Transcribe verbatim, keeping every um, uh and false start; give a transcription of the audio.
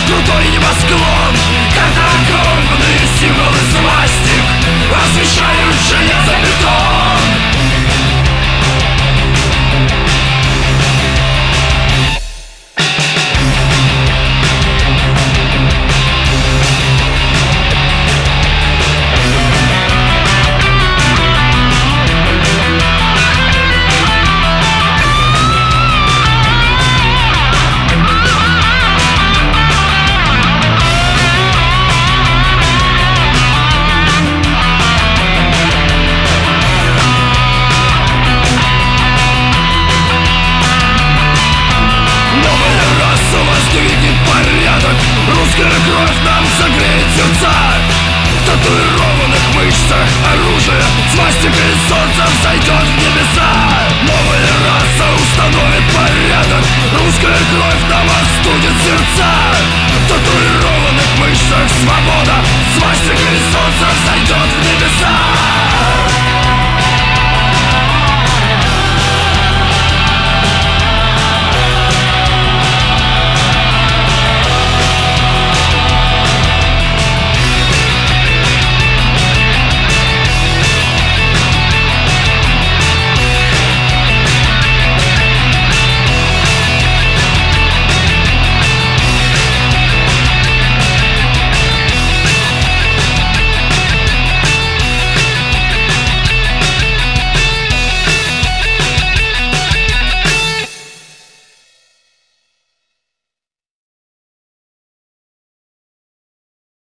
крутой небосклон, катакомбные символы свастик освещают железобетон. Русская кровь нам согреет сердца. В татуированных мышцах оружие, свастика и солнце взойдет в небеса. Новая раса установит порядок. Русская кровь нам остудит сердца. В татуированных мышцах свобода.